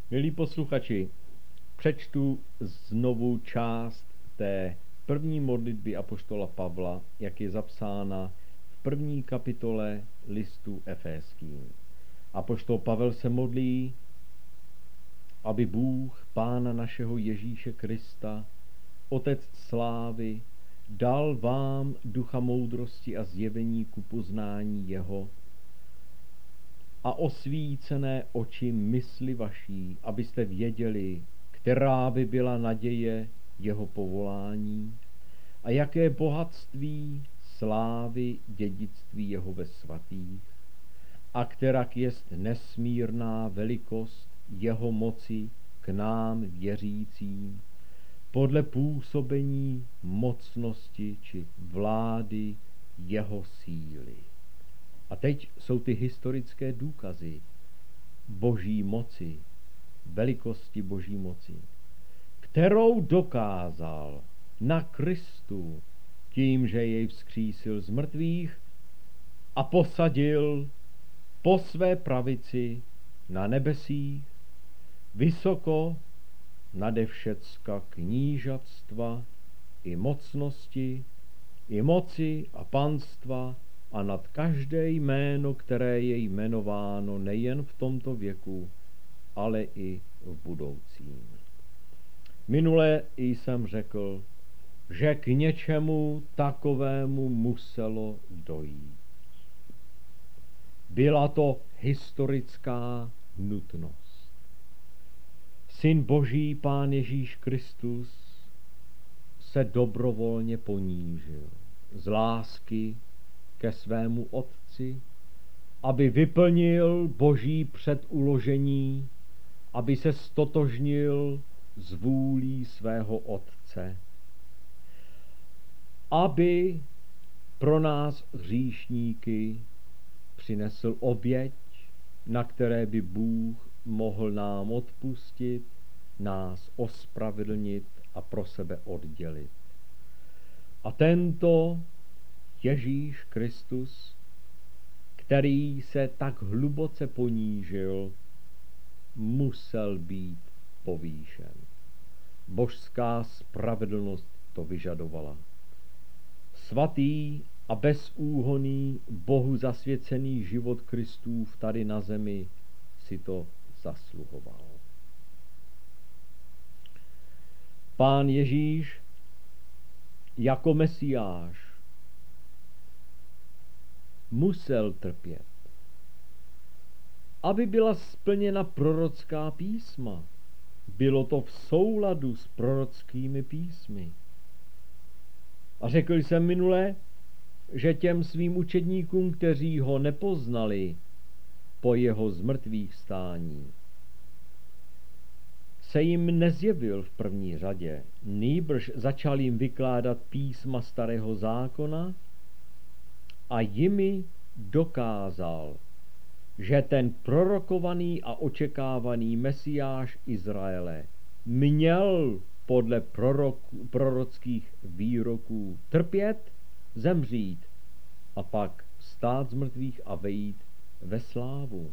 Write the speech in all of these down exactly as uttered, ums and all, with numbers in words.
Milí posluchači, přečtu znovu část té první modlitby apoštola Pavla, jak je zapsána v první kapitole listu Efeským. Apoštol Pavel se modlí, aby Bůh, Pána našeho Ježíše Krista, Otec slávy, dal vám ducha moudrosti a zjevení ku poznání jeho a osvícené oči mysli vaší, abyste věděli, která by byla naděje jeho povolání a jaké bohatství slávy dědictví jeho ve svatých a kterak jest nesmírná velikost jeho moci k nám věřícím podle působení mocnosti či vlády jeho síly. A teď jsou ty historické důkazy boží moci, velikosti boží moci, kterou dokázal na Kristu tím, že jej vzkřísil z mrtvých a posadil po své pravici na nebesích, vysoko nade všecka knížatstva i mocnosti, i moci a panstva a nad každé jméno, které je jmenováno nejen v tomto věku, ale i v budoucím. Minule jsem řekl, že k něčemu takovému muselo dojít. Byla to historická nutnost. Syn Boží, Pán Ježíš Kristus, se dobrovolně ponížil z lásky ke svému Otci, aby vyplnil Boží předuložení, aby se stotožnil s vůlí svého Otce, aby pro nás hříšníky přinesl oběť, na které by Bůh mohl nám odpustit, nás ospravedlnit a pro sebe oddělit. A tento Ježíš Kristus, který se tak hluboce ponížil, musel být povýšen. Božská spravedlnost to vyžadovala. Svatý a bezúhonný, Bohu zasvěcený život Kristův tady na zemi si to zasluhoval. Pán Ježíš jako Mesiáš musel trpět, aby byla splněna prorocká písma. Bylo to v souladu s prorockými písmy. A řekl jsem minule, že těm svým učedníkům, kteří ho nepoznali po jeho zmrtvých vstání, se jim nezjevil v první řadě, nýbrž začal jim vykládat písma starého zákona a jimi dokázal, že ten prorokovaný a očekávaný Mesiáš Izraele měl podle prorok, prorockých výroků trpět, zemřít a pak vstát z mrtvých a vejít ve slávu.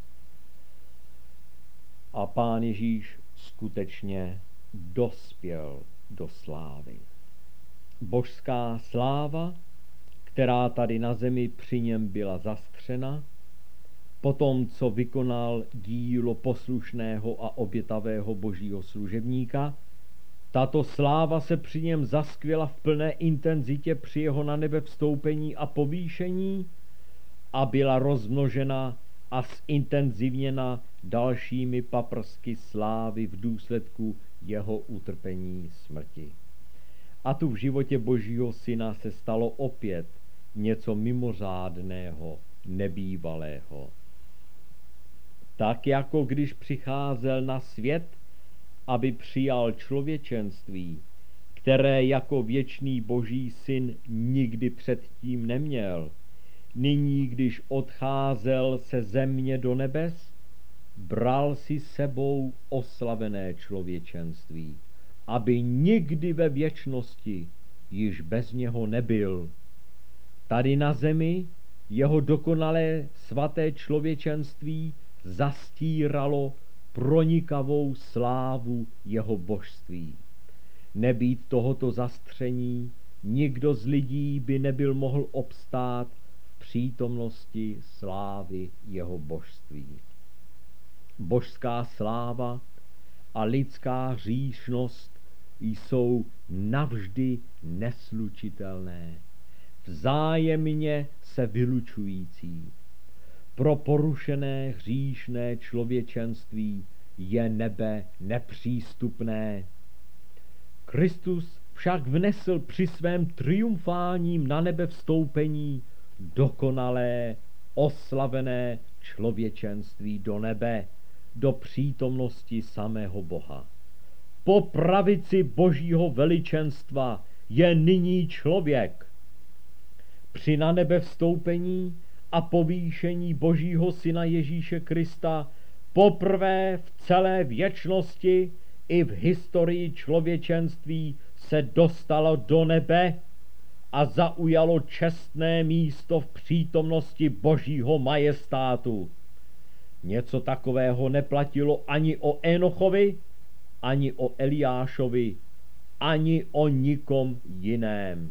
A Pán Ježíš skutečně dospěl do slávy. Božská sláva, která tady na zemi při něm byla zastřena, potom, co vykonal dílo poslušného a obětavého božího služebníka, tato sláva se při něm zaskvěla v plné intenzitě při jeho na nebe vstoupení a povýšení a byla rozmnožena a zintenzivněna dalšími paprsky slávy v důsledku jeho utrpení smrti. A tu v životě Božího Syna se stalo opět něco mimořádného, nebývalého. Tak jako když přicházel na svět, aby přijal člověčenství, které jako věčný Boží Syn nikdy předtím neměl, nyní, když odcházel se země do nebes, bral si sebou oslavené člověčenství, aby nikdy ve věčnosti již bez něho nebyl. Tady na zemi jeho dokonalé svaté člověčenství zastíralo pronikavou slávu jeho božství. Nebýt tohoto zastření, nikdo z lidí by nebyl mohl obstát v přítomnosti slávy jeho božství. Božská sláva a lidská hříšnost jsou navždy neslučitelné, vzájemně se vylučující. Pro porušené hříšné člověčenství je nebe nepřístupné. Kristus však vnesl při svém triumfálním na nebe vstoupení dokonalé, oslavené člověčenství do nebe, do přítomnosti samého Boha. Po pravici Božího veličenstva je nyní člověk. Při na nebe vstoupení a povýšení Božího Syna Ježíše Krista poprvé v celé věčnosti i v historii člověčenství se dostalo do nebe a zaujalo čestné místo v přítomnosti Božího majestátu. Něco takového neplatilo ani o Enochovi, ani o Eliášovi, ani o nikom jiném.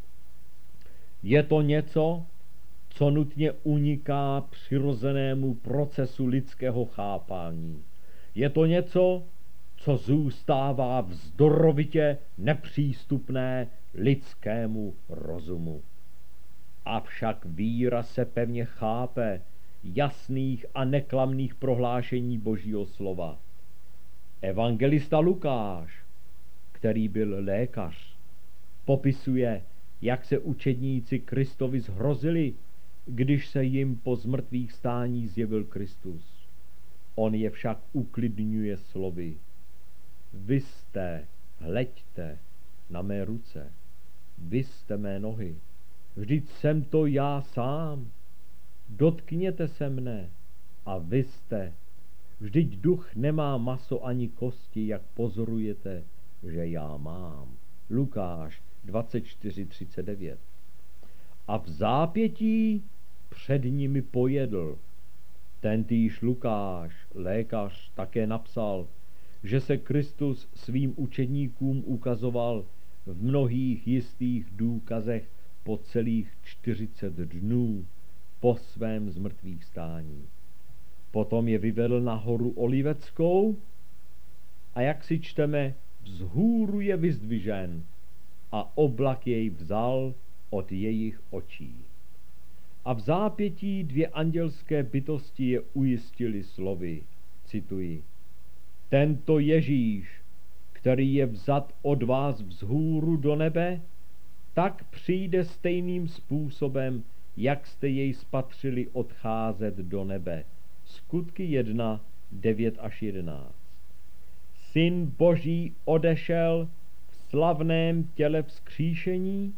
Je to něco, co nutně uniká přirozenému procesu lidského chápání. Je to něco, co zůstává vzdorovitě nepřístupné lidskému rozumu. Avšak víra se pevně chápe jasných a neklamných prohlášení Božího slova. Evangelista Lukáš, který byl lékař, popisuje, jak se učedníci Kristovi zhrozili, když se jim po zmrtvých stání zjevil Kristus. On je však uklidňuje slovy. Vy jste, hleďte na mé ruce, vy jste mé nohy, vždyť jsem to já sám. Dotkněte se mne a vy jste, vždyť duch nemá maso ani kosti, jak pozorujete, že já mám. Lukáš dvacet čtyři třicet devět. A v zápětí před nimi pojedl. Tentýž Lukáš, lékař, také napsal, že se Kristus svým učedníkům ukazoval v mnohých jistých důkazech po celých čtyřicet dnů po svém zmrtvých stání. Potom je vyvedl na horu Oliveckou a jak si čteme, vzhůru je vyzdvižen a oblak jej vzal od jejich očí. A v zápětí dvě andělské bytosti je ujistili slovy, cituji, tento Ježíš, který je vzat od vás vzhůru do nebe, tak přijde stejným způsobem, jak jste jej spatřili odcházet do nebe. Skutky jedna, devět až jedenáct. Syn Boží odešel v slavném těle vzkříšení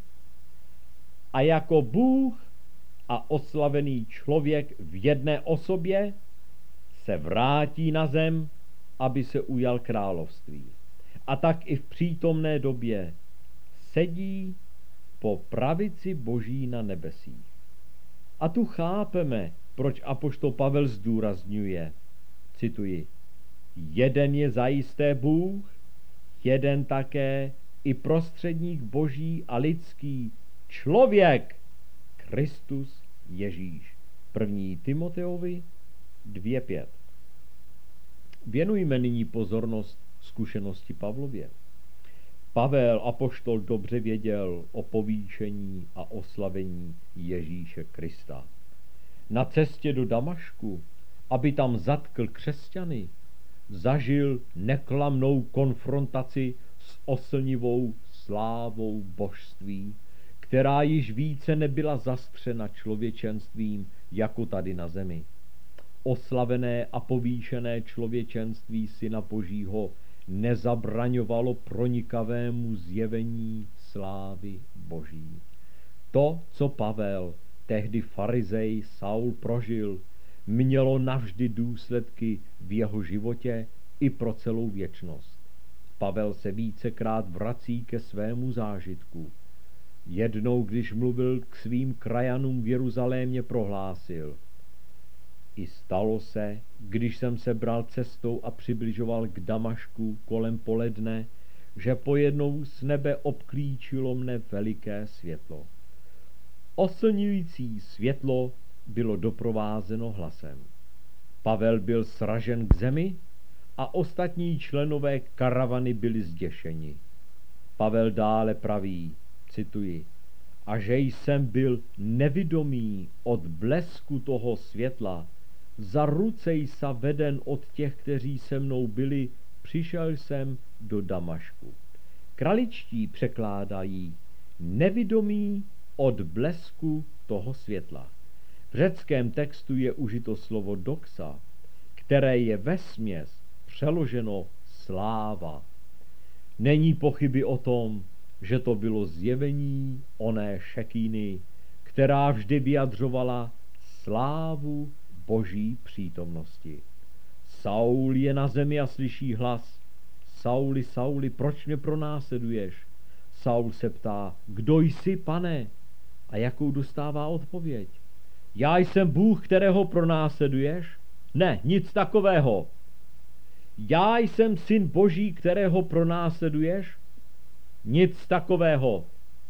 a jako Bůh a oslavený člověk v jedné osobě se vrátí na zem, aby se ujal království. A tak i v přítomné době sedí po pravici Boží na nebesích. A tu chápeme, proč apoštol Pavel zdůrazňuje, cituji, jeden je zajisté Bůh, jeden také i prostředník Boží a lidský, člověk, Kristus Ježíš. První Timoteovi dvě pět. Věnujme nyní pozornost zkušenosti Pavlově. Pavel apoštol dobře věděl o povýšení a oslavení Ježíše Krista. Na cestě do Damašku, aby tam zatkl křesťany, zažil neklamnou konfrontaci s oslnivou slávou božství, která již více nebyla zastřena člověčenstvím jako tady na zemi. Oslavené a povýšené člověčenství Syna Božího nezabraňovalo pronikavému zjevení slávy Boží. To, co Pavel, tehdy farizej Saul, prožil, mělo navždy důsledky v jeho životě i pro celou věčnost. Pavel se vícekrát vrací ke svému zážitku. Jednou, když mluvil k svým krajanům v Jeruzalémě, prohlásil: I stalo se, když jsem se bral cestou a přibližoval k Damašku kolem poledne, že pojednou z nebe obklíčilo mne veliké světlo. Oslňující světlo bylo doprovázeno hlasem. Pavel byl sražen k zemi a ostatní členové karavany byli zděšeni. Pavel dále praví, cituji, a že jsem byl nevidomý od blesku toho světla, za ruce sa veden od těch, kteří se mnou byli, přišel jsem do Damašku. Kraličtí překládají nevidomý od blesku toho světla. V řeckém textu je užito slovo doxa, které je vesměs přeloženo sláva. Není pochyby o tom, že to bylo zjevení oné Šekíny, která vždy vyjadřovala slávu Boží přítomnosti. Saul je na zemi a slyší hlas. Sauli, Sauli, proč mě pronásleduješ? Saul se ptá, kdo jsi, pane? A jakou dostává odpověď? Já jsem Bůh, kterého pronásleduješ? Ne, nic takového. Já jsem syn Boží, kterého pronásleduješ? Nic takového.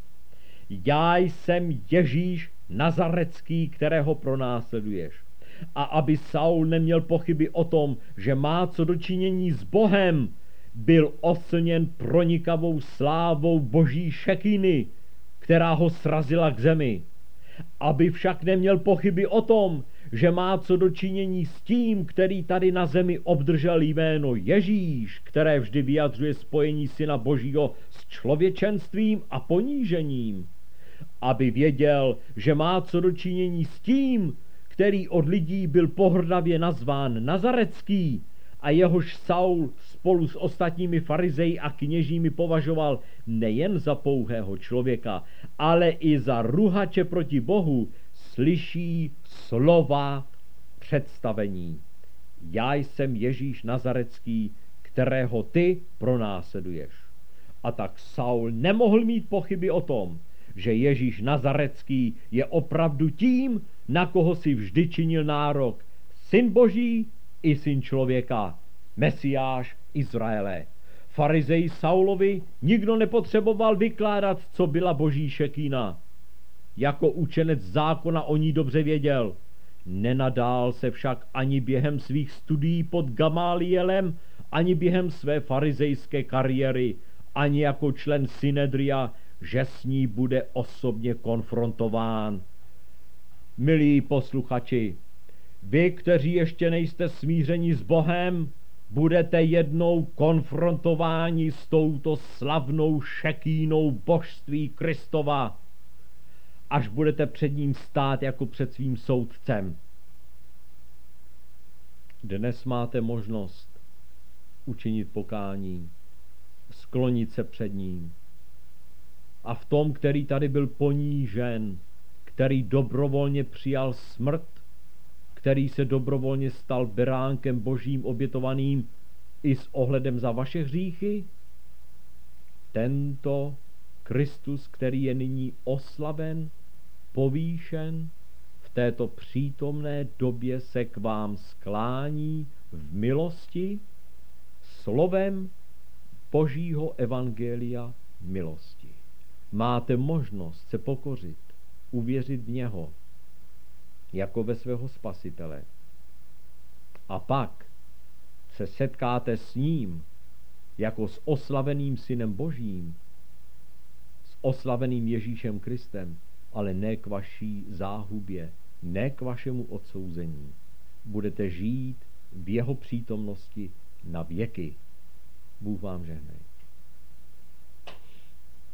Já jsem Ježíš Nazarecký, kterého pronásleduješ. A aby Saul neměl pochyby o tom, že má co dočinění s Bohem, byl oslněn pronikavou slávou Boží Šekíny, která ho srazila k zemi. Aby však neměl pochyby o tom, že má co dočinění s tím, který tady na zemi obdržel jméno Ježíš, které vždy vyjadřuje spojení Syna Božího s člověčenstvím a ponížením. Aby věděl, že má co dočinění s tím, který od lidí byl pohrdavě nazván Nazarecký a jehož Saul spolu s ostatními farizeji a kněžími považoval nejen za pouhého člověka, ale i za ruhače proti Bohu, slyší slova představení. Já jsem Ježíš Nazarecký, kterého ty pronásleduješ. A tak Saul nemohl mít pochyby o tom, že Ježíš Nazarecký je opravdu tím, na koho si vždy činil nárok, syn Boží i syn člověka, Mesiáš Izraele. Farizej Saulovi nikdo nepotřeboval vykládat, co byla Boží Šekína. Jako učenec zákona o ní dobře věděl. Nenadál se však ani během svých studií pod Gamálielem, ani během své farizejské kariéry, ani jako člen Synedria, že s ní bude osobně konfrontován. Milí posluchači, vy, kteří ještě nejste smířeni s Bohem, budete jednou konfrontováni s touto slavnou Šekínou božství Kristova, až budete před ním stát jako před svým soudcem. Dnes máte možnost učinit pokání, sklonit se před ním. A v tom, který tady byl ponížen, který dobrovolně přijal smrt, který se dobrovolně stal beránkem Božím obětovaným i s ohledem za vaše hříchy, tento Kristus, který je nyní oslaven, povýšen, v této přítomné době se k vám sklání v milosti slovem Božího evangelia milosti. Máte možnost se pokořit, uvěřit v něho jako ve svého spasitele. A pak se setkáte s ním jako s oslaveným Synem Božím, s oslaveným Ježíšem Kristem, ale ne k vaší záhubě, ne k vašemu odsouzení. Budete žít v jeho přítomnosti na věky. Bůh vám žehnej.